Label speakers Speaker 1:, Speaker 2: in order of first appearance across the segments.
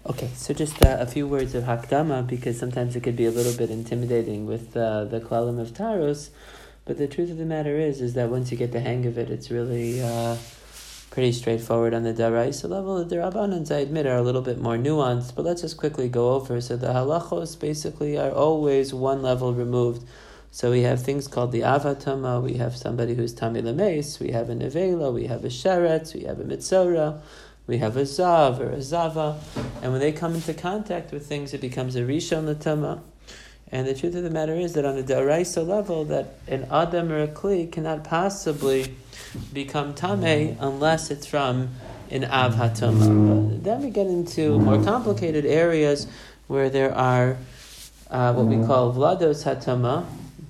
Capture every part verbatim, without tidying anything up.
Speaker 1: Okay, so just uh, a few words of Hakdama, because sometimes it could be a little bit intimidating with uh, the Klalim of Taros, but the truth of the matter is, is that once you get the hang of it, it's really uh, pretty straightforward on the Daraisa level. The Rabbanans, I admit, are a little bit more nuanced, but let's just quickly go over. So the halachos basically are always one level removed. So we have things called the avatama, we have somebody who's Tami Lameis, we have a Nevela, we have a Sheretz, we have a Mitzora, we have a Zav or a Zava, and when they come into contact with things, it becomes a Rishon Latama. And the truth of the matter is that on a Daraisa level, that an Adam or a Kli cannot possibly become Tameh unless it's from an Av Hatama. Then we get into more complicated areas where there are uh, what we call Vlados Hatama,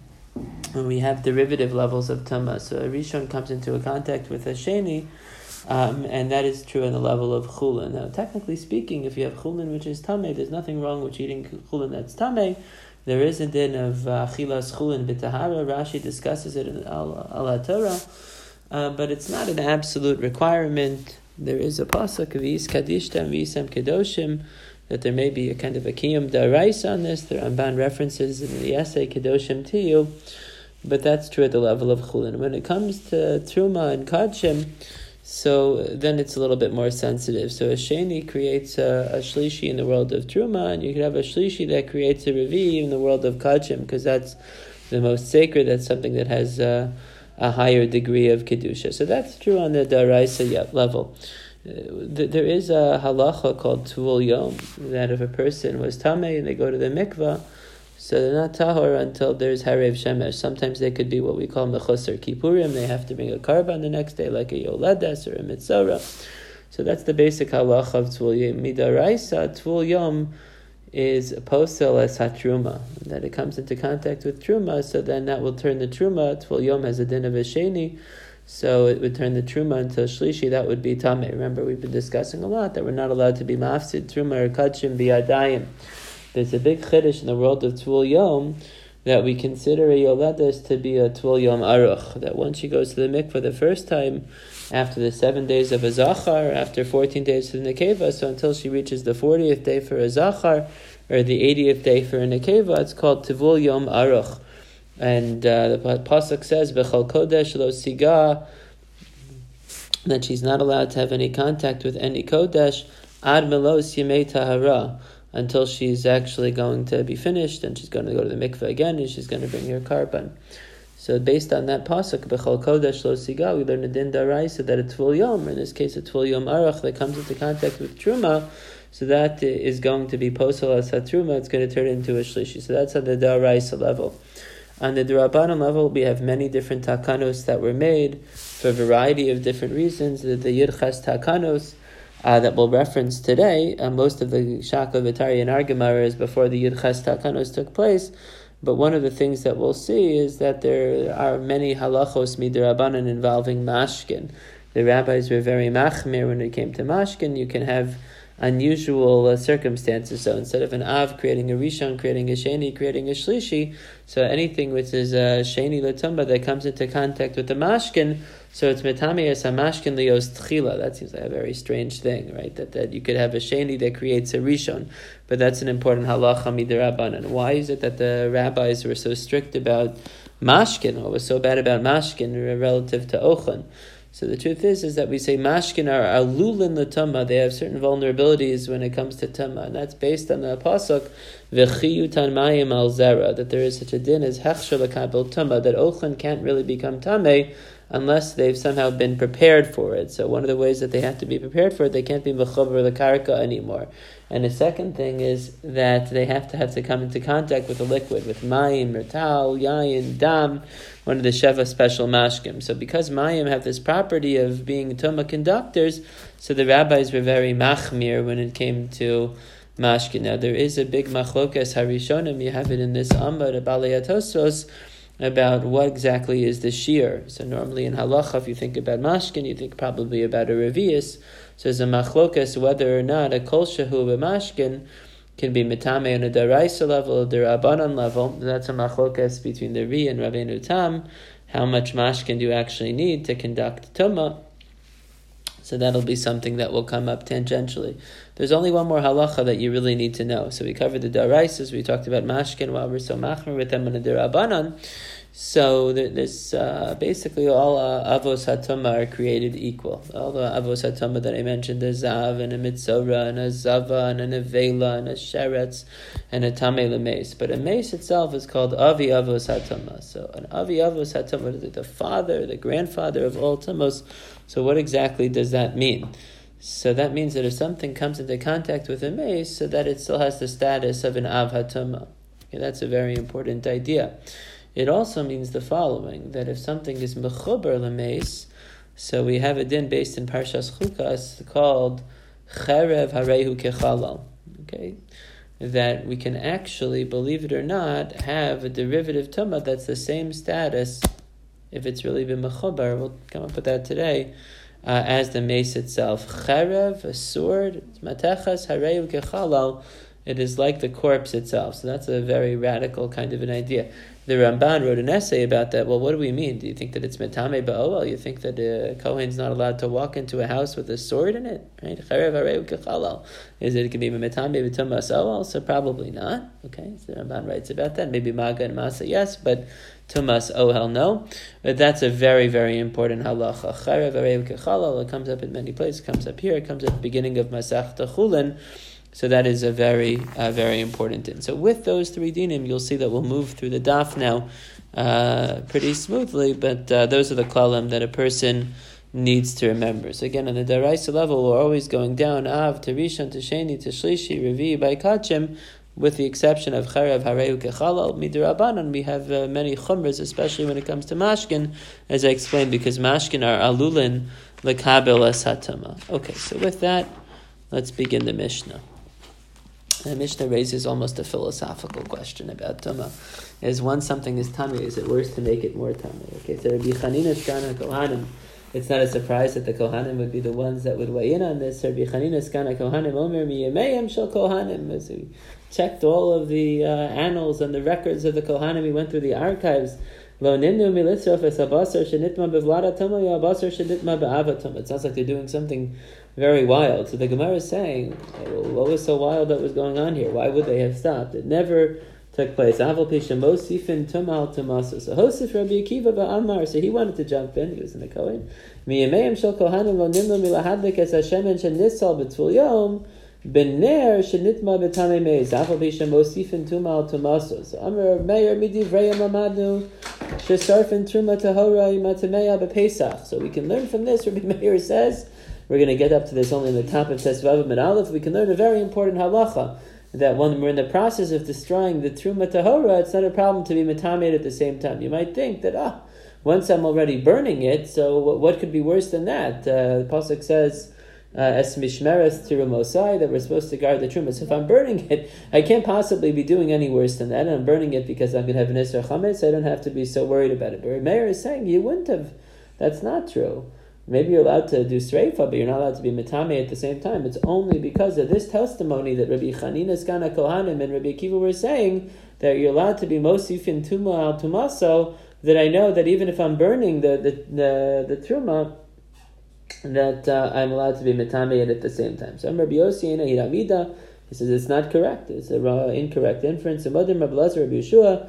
Speaker 1: and we have derivative levels of Tama. So a Rishon comes into a contact with a Sheni, Um, and that is true on the level of chulin. Now, technically speaking, if you have chulin which is tameh, there's nothing wrong with eating chulin that's tameh. There is a din of chilas uh, chulin b'tahara. Rashi discusses it in Al HaTorah, uh, but it's not an absolute requirement. There is a pasuk of Yis Kadishtam V'Yisam Kedoshim, that there may be a kind of a kiyum daraisa on this. The Ramban references in the essay Kedoshim Tiyu, but that's true at the level of chulin. When it comes to truma and kadshim, so then it's a little bit more sensitive. So a sheni creates a, a shlishi in the world of truma, and you could have a shlishi that creates a revi in the world of kachim, because that's the most sacred. That's something that has a, a higher degree of kedusha. So that's true on the daraisa level. Uh, there is a halacha called tvul yom, that if a person was tameh and they go to the mikvah, so they're not tahor until there's harev shemesh. Sometimes they could be what we call mechusar kippurim. They have to bring a karban the next day, like a yoledes or a mitzora. So that's the basic halacha of tvul yom. Midaraisa, tvul yom is posel as hatruma, that it comes into contact with truma. So then that will turn the truma. Tvul yom has a din of a sheni, so it would turn the truma into a shlishi. That would be tameh. Remember, we've been discussing a lot that we're not allowed to be mafsid truma or kachim biyadayim. There's a big chiddush in the world of Tvul Yom that we consider a Yoledes to be a Tvul Yom Aruch, that once she goes to the mikveh the first time, after the seven days of a Zachar, after fourteen days for the Nekeva, so until she reaches the fortieth day for a Zachar, or the eightieth day for a Nekeva, it's called Tvul Yom Aruch. And uh, the Pasuk says, B'chol Kodesh lo siga, that she's not allowed to have any contact with any Kodesh, ad melos yemei tahara, until she's actually going to be finished, and she's going to go to the mikveh again, and she's going to bring her karban. So based on that pasuk, b'chol kodesh lo siga, we learn a din daraisa that a tvul yom, or in this case a tvul yom arach, that comes into contact with truma, so that is going to be posel as hatruma, it's going to turn into a shlishi. So that's on the daraisa level. On the Durabanan level, we have many different takanos that were made for a variety of different reasons. The, the Yirchas takanos, Uh, that we'll reference today, uh, most of the Shakla V'Tari and our Gemara is before the Yirchas Takanos took place, but one of the things that we'll see is that there are many halachos midrabanan involving mashkin. The rabbis were very machmir when it came to mashkin. You can have unusual uh, circumstances. So instead of an av creating a rishon, creating a sheni, creating a shlishi, so anything which is a sheni latumba that comes into contact with the mashkin, so it's metami as hamashkin lios tchila. That seems like a very strange thing, right? That that you could have a sheni that creates a rishon, but that's an important halacha midrabanan. Why is it that the rabbis were so strict about mashkin? What was so bad about mashkin relative to ochan? So the truth is, is that we say mashkin are alulin l'tama. They have certain vulnerabilities when it comes to tama, and that's based on the pasuk v'chiyutan mayim al zera, that there is such a din as hechsher l'kabel tama, that ochan can't really become tameh unless they've somehow been prepared for it. So one of the ways that they have to be prepared for it, they can't be mechaber l'karka anymore. And the second thing is that they have to have to come into contact with a liquid, with mayim, mertal, yayin, dam, one of the Sheva special mashkim. So because mayim have this property of being tuma conductors, so the rabbis were very machmir when it came to mashkin. Now there is a big machlokas harishonim, you have it in this Amma, the Balei Tosfos, about what exactly is the shear. So normally in halacha, if you think about mashkin, you think probably about a revius. So there's a machlokas whether or not a kol shehu b'mashkin can be mitame on a daraisa level, the rabbanon level. That's a machlokas between the Ri and Rabbeinu Tam. How much mashkin do you actually need to conduct tumah? So that'll be something that will come up tangentially. There's only one more halacha that you really need to know. So we covered the daraisas, we talked about mashkin, while we're so machmer with them on the derabanan. So there's uh, basically all uh, avos hatuma are created equal. All the avos hatuma that I mentioned, a zav and a mitzora and a zava and a nevela and a sheretz and a tamei lemeis. But a meis itself is called avi avos hatuma. So an avi avos hatuma is the father, the grandfather of all tumos. So what exactly does that mean? So that means that if something comes into contact with a meis, so that it still has the status of an av hatuma. Okay, that's a very important idea. It also means the following, that if something is mechuber lemeis, so we have a din based in Parshas Chukas called cherev harehu kechalal. Okay, that we can actually, believe it or not, have a derivative tumah that's the same status, if it's really been mechuber, we'll come up with that today, uh, as the mace itself. Cherev, a sword, matechas harehu kechalal, it is like the corpse itself. So that's a very radical kind of an idea. The Ramban wrote an essay about that. Well, what do we mean? Do you think that it's metame ba'oel? You think that a Kohen's not allowed to walk into a house with a sword in it? Right? Is it, it can be metame b'tumas oel? So probably not. Okay, so the Ramban writes about that. Maybe maga and masa, yes, but tumas ohel, no. But that's a very, very important halacha. Charev hareu kechalal. It comes up in many places. It comes up here. It comes at the beginning of Masechta Chulin. So that is a very, uh, very important din. So with those three dinim, you'll see that we'll move through the daf now uh, pretty smoothly, but uh, those are the klalim that a person needs to remember. So again, on the daraisa level, we're always going down, av, to rishon, to sheni, to shlishi, revi, by kachim, with the exception of charev, hareu, kechalal, midirabanan, we have uh, many chumras, especially when it comes to mashkin, as I explained, because mashkin are alulin, lekabel es hatama. Okay, so with that, let's begin the Mishnah. The Mishnah raises almost a philosophical question about Tumah. Is once something is Tummy, is it worse to make it more Tummy? Okay, so Rabbi Chanina Skana Kohanim, it's not a surprise that the Kohanim would be the ones that would weigh in on this. Rabbi Chanina Skana Kohanim Omer Miyameim Shel Kohanim. As we checked all of the uh, annals and the records of the Kohanim, we went through the archives. Lo nimnu militzrof es habasar shenitma bevlada Tumah ya habasar shenitma be'ava Tumah. It sounds like they're doing something very wild. So the Gemara is saying, well, what was so wild that was going on here? Why would they have stopped? It never took place. Aval pisha mosifin tumal tumasa. So Hosef Rabbi Akiva ba'amar. So he wanted to jump in. He was in the Kohen. Miyameim shel kohanim lo nimlo milahadlik es hashemen shenisal b'tzul yom b'ner shenitma b'tamei meiz. Aval pisha mosifin tumal tumasa. So Amar Meir midivrei amadnu shesarfin truma tahora imatameya b'pesach. So we can learn from this. Rabbi Meir says, we're going to get up to this only in the top of Tesvav Amid Aleph. We can learn a very important halacha, that when we're in the process of destroying the Truma Tahora, it's not a problem to be metamed at the same time. You might think that, ah, once I'm already burning it, so what could be worse than that? Uh, the Pasuk says, Es Mishmeres Tirumosai, that we're supposed to guard the Truma. So if I'm burning it, I can't possibly be doing any worse than that. And I'm burning it because I'm going to have an Isra Chametz, I don't have to be so worried about it. But Meir is saying, you wouldn't have. That's not true. Maybe you're allowed to do sreifa, but you're not allowed to be metame at the same time. It's only because of this testimony that Rabbi Chanina Skana Kohanim and Rabbi Akiva were saying that you're allowed to be mosifin tuma al tumaso, that I know that even if I'm burning the the the, the truma, that uh, I'm allowed to be metame at the same time. So I'm Rabbi Yossi Ena Hiramida. He says it's not correct. It's an uh, incorrect inference. And Rabbi Elazar Rabbi Yeshua.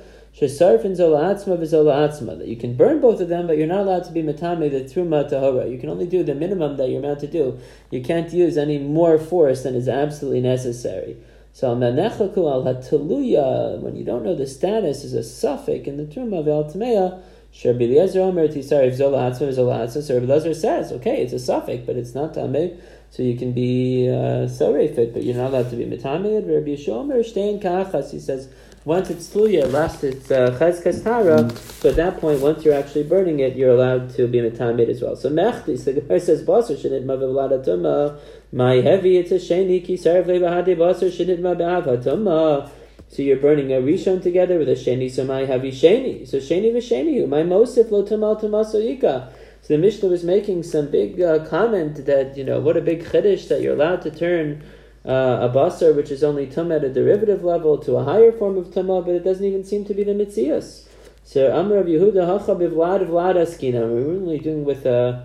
Speaker 1: That you can burn both of them, but you're not allowed to be metame the truma tahora. You can only do the minimum that you're meant to do. You can't use any more force than is absolutely necessary. So al-manechaku al-hataluya, when you don't know the status, is a suffix in the truma of al-tameya. Rabbi Eliezer Omer Tisar if zola atzma zola atzma. So Rabbi Eliezer says, okay, it's a suffix, but it's not tameh. So you can be uh, sorefit, but you're not allowed to be metame. Rabbi Yeshua Omer shtein kachas. He says, once it's tluya, last it's chazkas tara, so at that point, once you're actually burning it, you're allowed to be metamid as well. So mechtis, the Gemara says, basar shenit ma v'vlada tuma, my heavy, it's a sheni, ki sarv le'vahade basar shenit ma be'ava tuma. So you're burning a rishon together with a sheni, so my heavy sheni. So sheni v'sheni, my mosif lo tumal tumaso yika. So the Mishnah was making some big uh, comment that, you know, what a big chiddush that you're allowed to turn Uh, a basar, which is only tumah at a derivative level, to a higher form of tumah, but it doesn't even seem to be the mitzias. So Amar of Yehuda Hacha bivlad vlad askina. We're really doing with a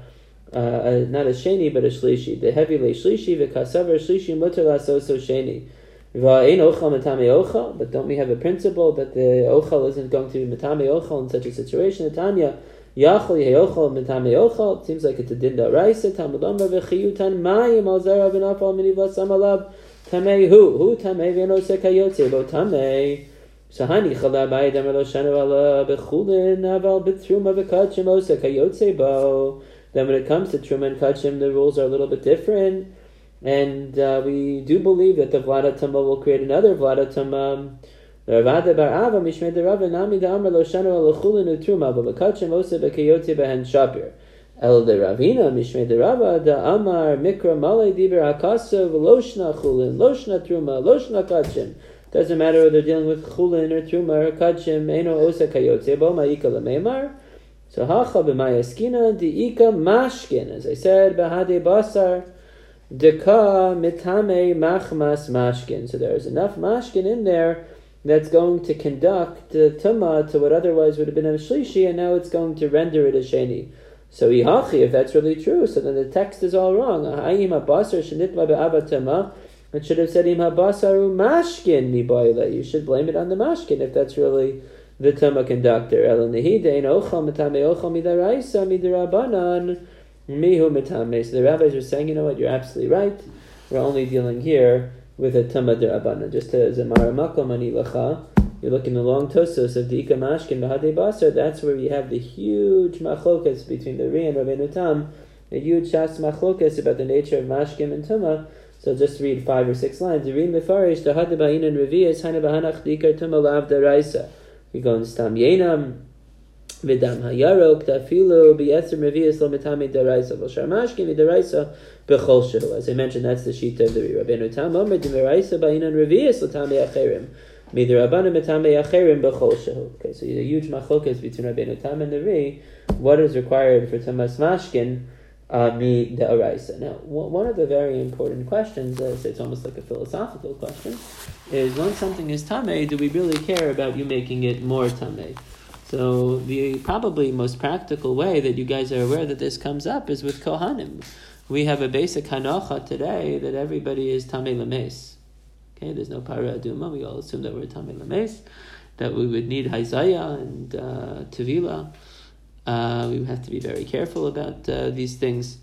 Speaker 1: uh, not a sheni, but a shlishi. The heavy le shlishi, v'kasavar shlishi mutar lasoso sheni. V'ain ochal metame ochal, but don't we have a principle that the ochal isn't going to be metame ochal in such a situation? Tanya, yachal yehochal metame ochal. It seems like it's a din da'oraisa. Talmud Amar v'chiyutan mayim al zera v'nafal minivas amalab tamei hu hu tamei v'eno sekayotze bo tamei. So hani chala bayid amar lo shanu ala bechulin aval b'truma v'kachim o sekayotze bo. Then when it comes to truma and kachim, the rules are a little bit different. And uh, we do believe that the Vlada Tama will create another Vlada Tama. Ravada bar Ava mishmei de Rava nami da Amar lo shanu ala chulin utruma v'kachim o sekayotze behen shapir. El de Ravina mishmei de Rava da Amar mikra malay diber hakasa v'loshna chulin loshna truma loshna kachim. Doesn't matter whether they're dealing with chulin or truma or kachim. Eno osa kayotze bo ma'ika lemeimar. So hacha b'mayaskina di'ika mashkin. As I said, bahade basar deka mitame machmas mashkin. So there's enough mashkin in there that's going to conduct the tuma to what otherwise would have been a shlishi, and now it's going to render it a sheni. So ihachi, if that's really true, so then the text is all wrong. Ahayim habasar shenitma be'ava tama. It should have said im habasaru mashkin miboyle. You should blame it on the mashkin if that's really the tama conductor. El nehide ein ochal mitame ochal midaraisa midarabanan mihu mitame. So the rabbis are saying, you know what, you're absolutely right. We're only dealing here with a tama derabanan. Just as a maramakom ani lacha, you look in the long tosos of the Ika Mashkin Bahadei Basar, that's where you have the huge machlokas between the Ri and Rabbeinu Tam, a huge shas machlokas about the nature of Mashkim and Tuma. So just read five or six lines. The Ri Mefarish, the Hadei Ba'in and Revi'as, Hana Bahanach Dikar Tuma Lav Daraisa. We go in Stam Yenam, Vidam Hayarok, Tafilu, B'yetzer Revi'as Lo Mitame Daraisa, V'shar Mashkim Daraisa, B'chol Shehu. As I mentioned, that's the sheet of the Ri. Rabbeinu Tam, Omer Daraisa Ba'in and Revi'as Lo Tame Acherim. Okay, so a huge machlokas between Rabbeinu Tam and the Ri. What is required for Tamas Mashkin uh, mi de'oraisa? Now, one of the very important questions, uh, it's almost like a philosophical question, is when something is Tameh, do we really care about you making it more Tameh? So the probably most practical way that you guys are aware that this comes up is with Kohanim. We have a basic hanocha today that everybody is Tameh Lames. Okay, there's no para aduma. We all assume that we're tamei lames, that we would need hayzaya and uh, tevila. Uh, we would have to be very careful about uh, these things.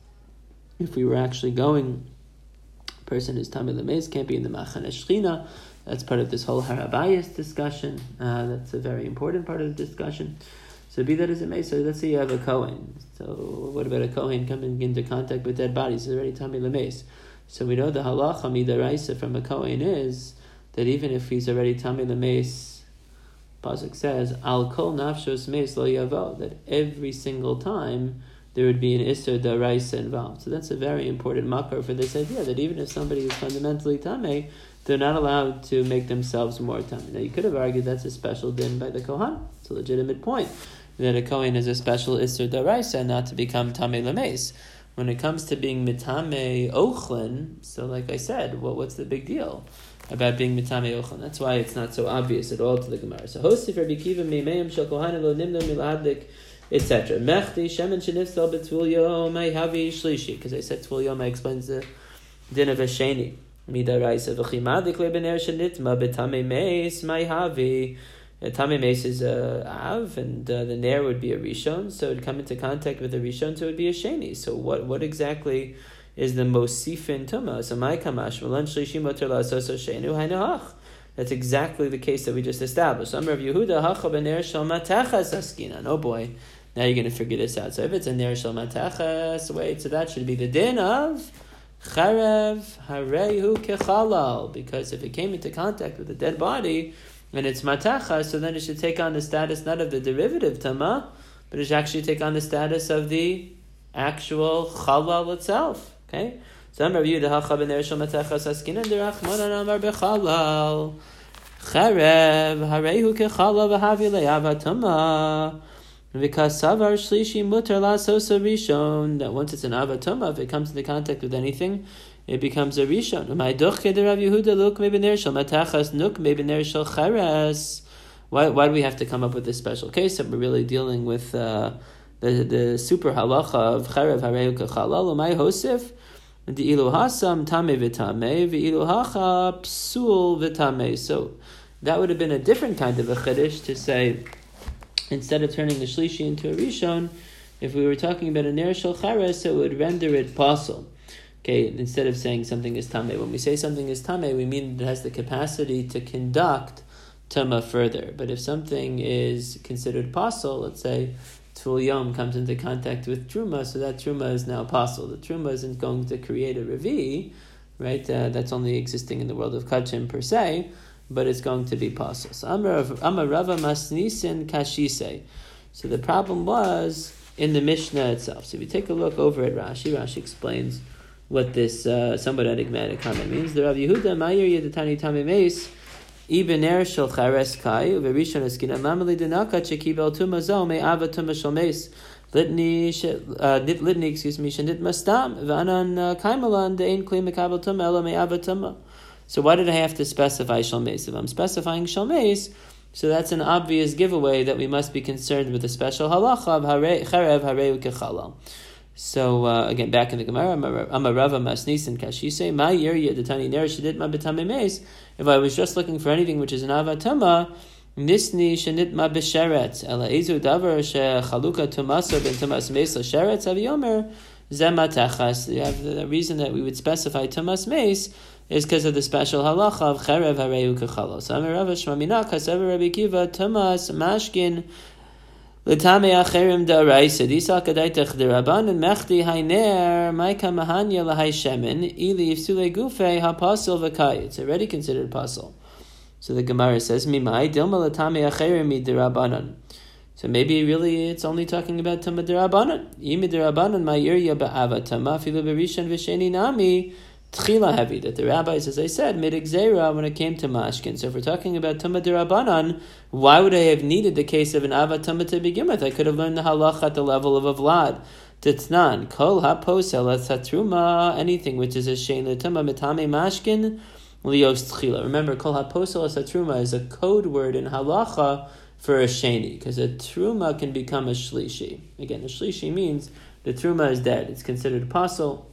Speaker 1: If we were actually going, a person who's tamei lames can't be in the machane shechina. That's part of this whole harabayas discussion. Uh, that's a very important part of the discussion. So be that as it may, so let's say you have a kohen. So what about a kohen coming into contact with dead bodies? He's already tamei lames. So we know the halacha midaraisa from a kohen is that even if he's already tamei lames, pasuk says al kol nafshos meis lo yavo, that every single time there would be an isser daraisa involved. So that's a very important makar for this idea that even if somebody is fundamentally tamei, they're not allowed to make themselves more tamei. Now you could have argued that's a special din by the kohen. It's a legitimate point that a kohen is a special isser daraisa not to become tamei lames. When it comes to being mitame ochlin, so like I said, well, what's the big deal about being mitame ochlin? That's why it's not so obvious at all to the Gemara. So hosti for bikiva meimeim shel kohanim lo nimno milahadlik, et cetera. Mechti shemen shenifsal betvul yom havi shlishi, because I said tvul yom explains the din of a sheni. Midaraisa v'chimadik lebener shenitma betame meis mai havi. Tamei meis is a av, and uh, the ner would be a rishon, so it would come into contact with a rishon, so it would be a sheni. So what what exactly is the most sifin tuma? So my kamash v'lan shlishim oter la'asoso shenu hainahach. That's exactly the case that we just established. Amar of Yehuda hacha b'ner shel matachas askinan. Oh boy, now you're going to figure this out. So if it's a ner shel matachas, wait, so that should be the din of charev harehu kechalal, because if it came into contact with a dead body and it's matacha, so then it should take on the status not of the derivative tama, but it should actually take on the status of the actual chalal itself. Okay? So I'm reviewed the hacha b'ner shel matachas askinan derachmanan amar bechalal charev harehu kechalal v'havi le'ava tama because savar shlishi mutar la'asosa rishon, that once it's an avatuma, if it comes into contact with anything, it becomes a rishon. Why, why do we have to come up with this special case? That we're really dealing with uh, the the super halacha of cherev hareu kechalal my hosef the ilu hasam tame v'tame v'ilu hacha psul v'tame. So that would have been a different kind of a chiddush to say, instead of turning the shlishi into a rishon, if we were talking about a ner shel cheres, it would render it pasul. Okay, instead of saying something is tameh. When we say something is tameh, we mean it has the capacity to conduct tama further. But if something is considered pasul, let's say Tful Yom comes into contact with Truma, so that Truma is now pasul. The Truma isn't going to create a Revi, right? Uh, that's only existing in the world of Kachim per se, but it's going to be pasul. So Amar Rava Masnisin Kashise. So the problem was in the Mishnah itself. So if you take a look over at Rashi, Rashi explains what this uh, somewhat enigmatic comment means. The Rav Yehuda Mayer Yedatani Tamimeis Ibener Shel Chares Kai Uverishon Eskina Mamali Denaka Chekibel Tumazo Me Ava Tumashal Meis Litni Litni excuse me Shenit Mastam Vanan Kaimalan Dein Kli Mekabel Tuma Ela Me Ava Tuma. So why did I have to specify Shalmeis? If I'm specifying Shalmeis, so that's an obvious giveaway that we must be concerned with the special halacha of Cherev Hareu Kechalal. So uh, again, back in the Gemara, Amar Rava Masnisin Kashise, Ma Yirya Detani Ner Shedit Ma B'Tamei Meis. If I was just looking for anything which is an avatama, Nisni Shenit Ma B'Sheret Ela Ezu Davar She Chaluka Tumasa Ben Tumas Meis LaSheret Aviyomer Zema Tachas. You have the reason that we would specify Tumas Meis is because of the special halacha of Cherev Hareu Kechalal. So Amar Rava Shmamina Kasever Rabbi Kiva Tumas Mashkin L'tamei acherim da'araisa disak adaitach deraban and mechti hainer maika mahanya lahai shemen ili ifsule gufe hapasul v'kai. It's already considered pasul. So the Gemara says mimai dilma l'tamei acherim derabanan. So maybe really it's only talking about tama derabanan. Imi derabanan ma'irya ba'ava tama filu berishan v'sheni nami tchila heavy. That the rabbis, as I said, made gzeira when it came to mashkin. So if we're talking about tama derabanan, why would I have needed the case of an avatama to begin with? I could have learned the halacha at the level of a vlad. Titnan kol haposel asatruma, anything which is a shein l'tama mitame mashkin lios tchila. Remember, kol haposel asatruma is a code word in halacha for a sheni, because a truma can become a shlishi. Again, a shlishi means the truma is dead. It's considered apostle.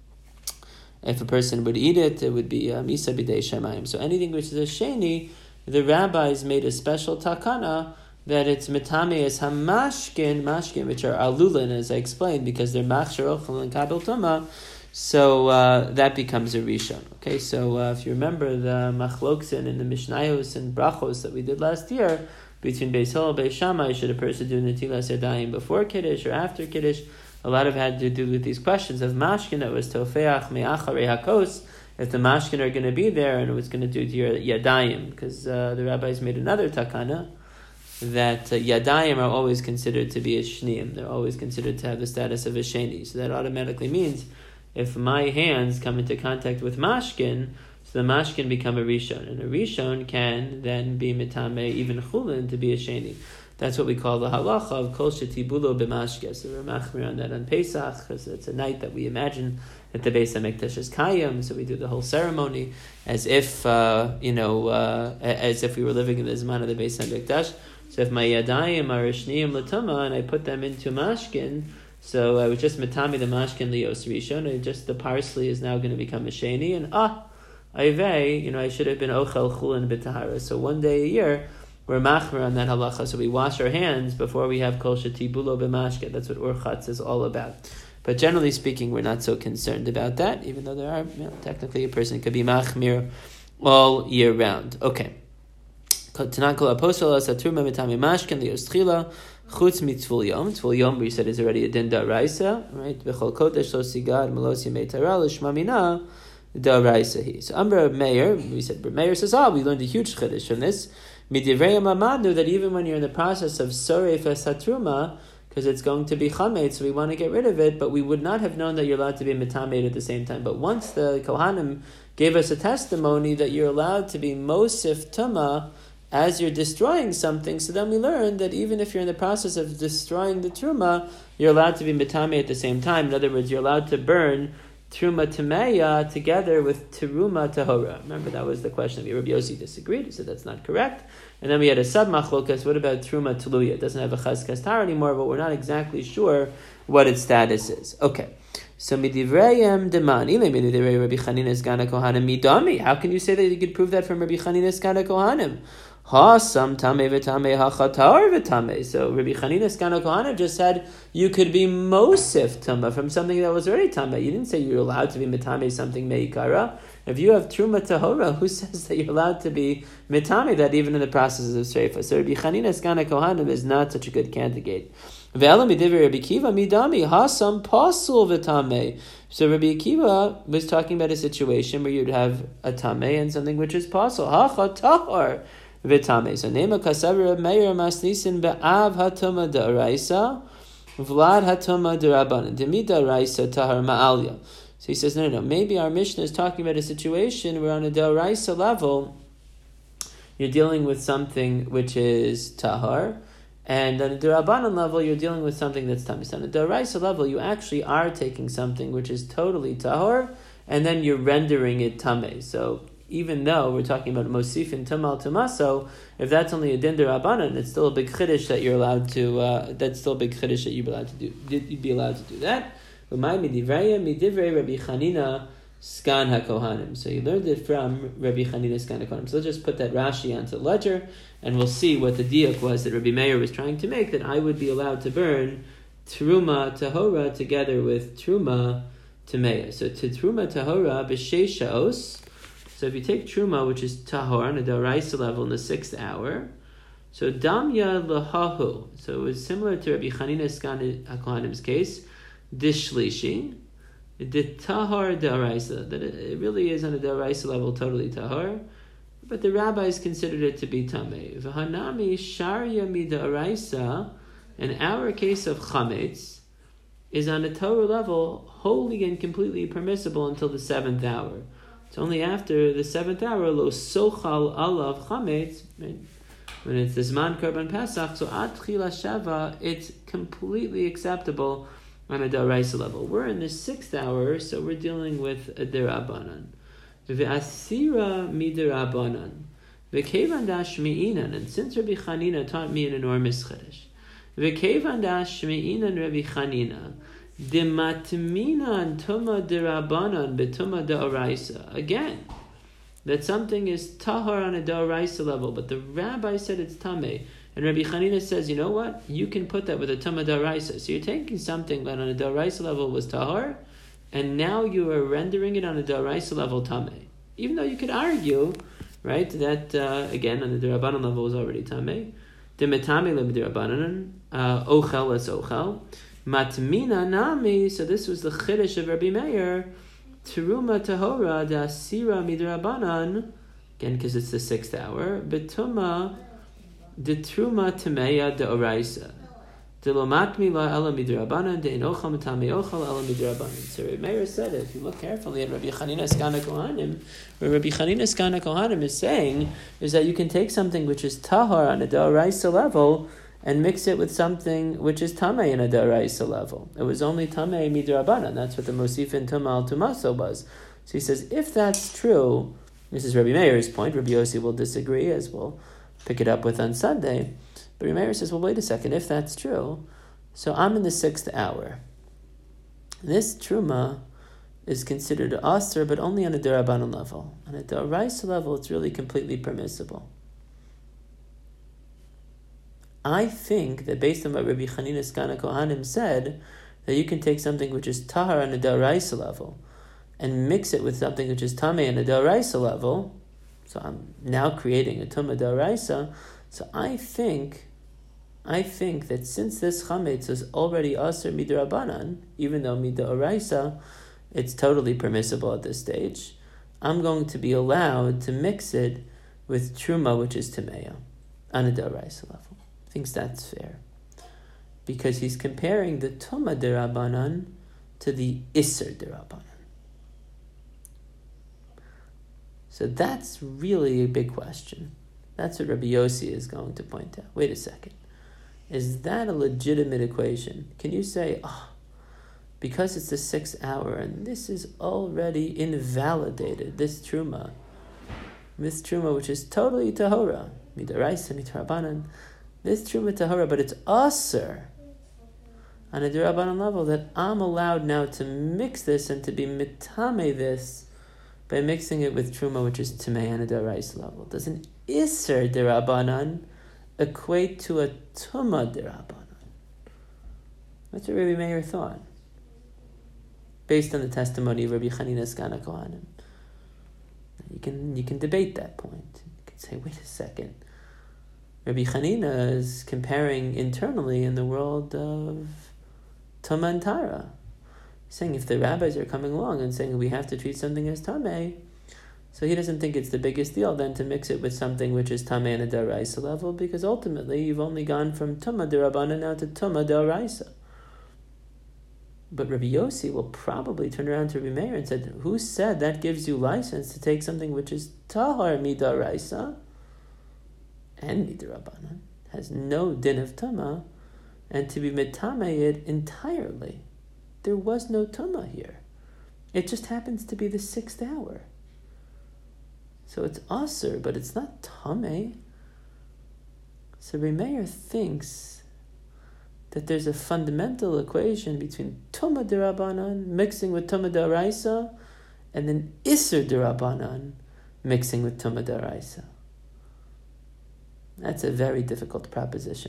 Speaker 1: If a person would eat it, it would be misa b'dei shemayim. So anything which is a sheni, the rabbis made a special takana that it's mitame as hamashkin, mashkin, which are alulin, as I explained, because they're machshir ochel and kabel tuma. So uh, that becomes a rishon. Okay, so uh, if you remember the machloksin and the mishnayos and brachos that we did last year between Beis Hillel and Beis Shammai, should a person do netilas yadayim before kiddush or after kiddush? A lot of it had to do with these questions of mashkin that was tofeach me'acharei hakos. If the mashkin are going to be there, and it was going to do to your yadayim, because uh, the rabbis made another takana that uh, yadayim are always considered to be a shneim. They're always considered to have the status of a sheni. So that automatically means if my hands come into contact with mashkin, so the mashkin become a rishon, and a rishon can then be mitame even chulin to be a sheni. That's what we call the halacha of kol shetibulo b'mashke. So we're machmir on that on Pesach, because it's a night that we imagine that the Beis HaMikdash is kayim, so we do the whole ceremony as if, uh, you know, uh, as if we were living in the Zman of the Beis HaMikdash. So if my yadayim are shniyim l'tuma, and I put them into mashkin, so I was just matami the mashkin lios rishon, and just the parsley is now going to become a sheni, and ah, ayvei, you know, I should have been ochel chulin b'tahara. So one day a year, we're machmer on that halacha, so we wash our hands before we have kol shetibulo b'mashke. That's what urchatz is all about. But generally speaking, we're not so concerned about that, even though there are, you know, technically a person could be machmir all year round. Okay. Tanan kol apostel asaturma mitami mashken lios tchila chutz mitzvul yom. Tzvul yom, we said, is already a din da'raisa, right? B'chol kodesh lo sigad melos yemei tara l'shmamina da'raisa hi. So Amr Meir, we said, Meir says, ah, we learned a huge chiddush from this. Midivrei Mamadu, that even when you're in the process of soref hatruma, because it's going to be chametz, so we want to get rid of it, but we would not have known that you're allowed to be mitamed at the same time. But once the Kohanim gave us a testimony that you're allowed to be mosif tuma as you're destroying something, so then we learned that even if you're in the process of destroying the truma, you're allowed to be mitamed at the same time. In other words, you're allowed to burn Truma Tameya together with Teruma Tahora. Remember, that was the question that Rabbi Yossi disagreed. He said that's not correct. And then we had a sub machlokas. What about Truma Tuluya? It doesn't have a chazkas tar anymore, but we're not exactly sure what its status is. Okay. So midivrayim demani midivrei Rabbi Chanina Gana Kohanim midami. How can you say that you could prove that from Rabbi Chanina Gana Kohanim? Ha sam tame v'tame ha chatar v'tame. So Rabbi Chanina Gana Kohanim just said you could be mosif tama from something that was already tama. You didn't say you're allowed to be mitame something meikara. If you have truma tahora, who says that you're allowed to be mitame that even in the processes of sreifa? So Rabbi Chanina Gana Kohanim is not such a good candidate. So Rabbi Akiva was talking about a situation where you'd have a tameh and something which is pasul. Hacha tahor v'tameh. So Nema Kasav Meir Masnisin be'av hatuma da'araisa v'lad hatuma da'rabanan demi da'araisa tahar ma'alya. So he says, no, no, no. Maybe our Mishnah is talking about a situation where on a da'araisa level you're dealing with something which is tahar. And on a Durabanan level, you're dealing with something that's tamis. On a Daraisa level, you actually are taking something which is totally tahor, and then you're rendering it tameh. So even though we're talking about mosif and tamal tumaso, if that's only a din Durabanan, it's still a big chiddush that you're allowed to. Uh, that's still a big chiddush that you'd be allowed to do. You'd be allowed to do that. Umay midivraya midivrei Rabbi Chanina Skan HaKohanim. So you learned it from Rabbi Chanina Skan HaKohanim. So let's just put that Rashi onto the ledger, and we'll see what the diuk was that Rabbi Meir was trying to make, that I would be allowed to burn Truma Tahora together with Truma Tameya. So to Truma Tahora b'sheish sha'os. So if you take Truma, which is Tahor, on a Daraisa level in the sixth hour, so Damya Lahahu. So it was similar to Rabbi Chanina Skan HaKohanim's case, Dishlishi. The tahar da'araisa, that it really is on a da'araisa level totally tahar, but the rabbis considered it to be tameh. V'hanami sharya mi da'araisa, in our case of chametz, is on a Torah level wholly and completely permissible until the seventh hour. It's only after the seventh hour, lo sochal alav chametz, when it's the Zman Korban Pesach, so at Chila Shava, it's completely acceptable on a Daraisa level. We're in the sixth hour, so we're dealing with a Derabanan. V'asira miderabanan. V'kevan dash mi'inan. And since Rabbi Chanina taught me an enormous chiddush. V'kevan dash mi'inan Rabbi Chanina. Dematminan tuma derabanan betuma da'araisa. Again, that something is tahar on a da'araisa level, but the rabbi said it's tameh. And Rabbi Chanina says, you know what? You can put that with a Tumah Daraisa. So you're taking something that on a Daraisa level was Tahar, and now you are rendering it on a Daraisa level Tameh. Even though you could argue, right, that, uh, again, on the Darabanan level was already Tameh. Demetame lem Darabanan, Ochel es Ochel. Matmina Nami, so this was the Chiddush of Rabbi Meir, Teruma Tahora, da Sira Midrabanan, again, because it's the sixth hour, Betuma, the truma tameya de oraisa. De lomatmi la ela midrabanan de inochal matame ochal ela midrabanan. So Rabbi Meir said it. If you look carefully at Rabbi Chanina Skan HaKohanim, what Rabbi Chanina Skan HaKohanim is saying is that you can take something which is tahar on a d'oraisa level and mix it with something which is tamei in a d'oraisa level. It was only tamei midrabanan. That's what the mosif in tumal tumaso was. So he says, if that's true, this is Rabbi Meir's point. Rabbi Yossi will disagree, as we'll pick it up with on Sunday. But Rabbi Meir says, well, wait a second, if that's true, so I'm in the sixth hour. This truma is considered asr, but only on a derabanan level. On a deraisa level, it's really completely permissible. I think that based on what Rabbi Chanina Skan HaKohanim said, that you can take something which is tahar on a deraisa level and mix it with something which is tameh on a deraisa level. So I'm now creating a tumah daraisa. So I think, I think that since this chametz is already aser midrabanan, even though midaraisa, it's totally permissible at this stage, I'm going to be allowed to mix it with truma, which is tameya, on a daraisa level. I think that's fair, because he's comparing the tumah derabanan to the iser derabanan. So that's really a big question. That's what Rabbi Yossi is going to point out. Wait a second. Is that a legitimate equation? Can you say, oh, because it's the sixth hour, and this is already invalidated, this truma, this truma which is totally tahora, midaraisa, midrabanan, this truma tahora, but it's aser on a derabanan level that I'm allowed now to mix this and to be mitame this by mixing it with truma, which is tamei on a deraisa level. Does an iser derabanan equate to a tuma derabanan? That's what Rabbi Meir thought, based on the testimony of Rabbi Chanina Skana Kohanim. You can you can debate that point. You can say, wait a second. Rabbi Chanina is comparing internally in the world of Tama and Tara. Saying if the rabbis are coming along and saying we have to treat something as Tameh, so he doesn't think it's the biggest deal then to mix it with something which is Tameh on a Daraisa level, because ultimately you've only gone from Tuma Derabana now to Tuma Daraisa. But Rabbi Yossi will probably turn around to Rabbi Meir and said, who said that gives you license to take something which is Tahar Midaraisa and Midarabana, has no din of Tama, and to be Mitame it entirely? There was no Tama here. It just happens to be the sixth hour. So it's Aser, but it's not Tameh. So Rabbi Meir thinks that there's a fundamental equation between Tuma Derabanan mixing with Tuma Deraisa, and then Isser Derabanan mixing with Tuma Deraisa. That's a very difficult proposition.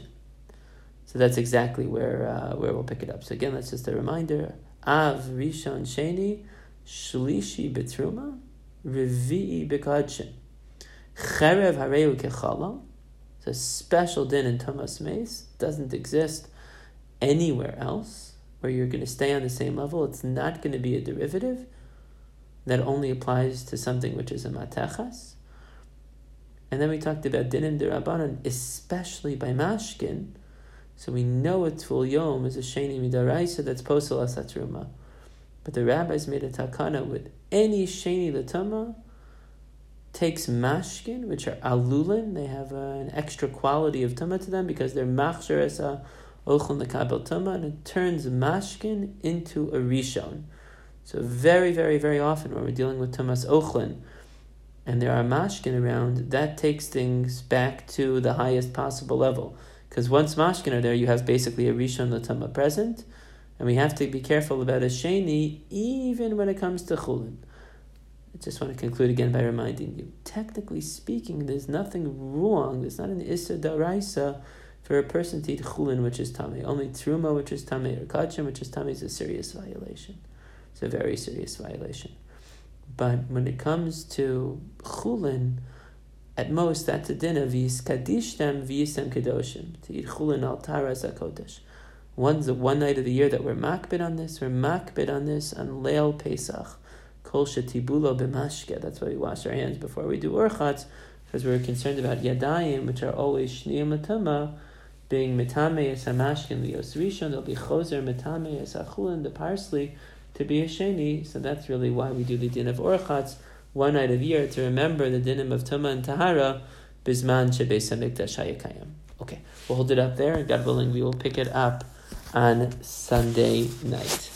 Speaker 1: So that's exactly where uh, where we'll pick it up. So again, that's just a reminder. Av Rishon Sheni Shlishi Betruma Revi'i Bekadshin Cherev Hareu Kechala. It's a special din in Tumas Meis. Doesn't exist anywhere else where you're going to stay on the same level. It's not going to be a derivative. That only applies to something which is a matachas. And then we talked about dinim derabanan, especially by mashkin. So we know a tul yom is a sheni midaraisa that's posel asatruma. But the rabbis made a takana with any sheni latama takes mashkin, which are alulin. They have uh, an extra quality of tama to them because they're machsher esa ochel nekabel tama, and it turns mashkin into a rishon. So very, very, very often when we're dealing with tamas ochlin, and there are mashkin around, that takes things back to the highest possible level. Because once mashkin are there, you have basically a rishon latama present, and we have to be careful about a sheni, even when it comes to chulin. I just want to conclude again by reminding you, technically speaking, there's nothing wrong, there's not an issa daraisa for a person to eat chulin, which is tamei. Only truma, which is tamei, or kachim, which is tamei, is a serious violation. It's a very serious violation. But when it comes to chulin, at most, that's a din of vis kadishtem v'yisem kedoshim, to eat chulin al taras hakodesh. One's the one night of the year that we're makbid on this. We're makbid on this on Leil Pesach. Kol shetibulo b'mashke. That's why we wash our hands before we do orchatz, because we're concerned about yadayim, which are always shniyim latama, being mitame es hamashkin lios rishon. They'll be choser mitame es hachulin, the parsley, to be a sheni. So that's really why we do the din of orchatz one night of year, to remember the dinim of tuma and tahara bisman shebeis hamikdash hayakayim. Okay, we'll hold it up there, and God willing, we will pick it up on Sunday night.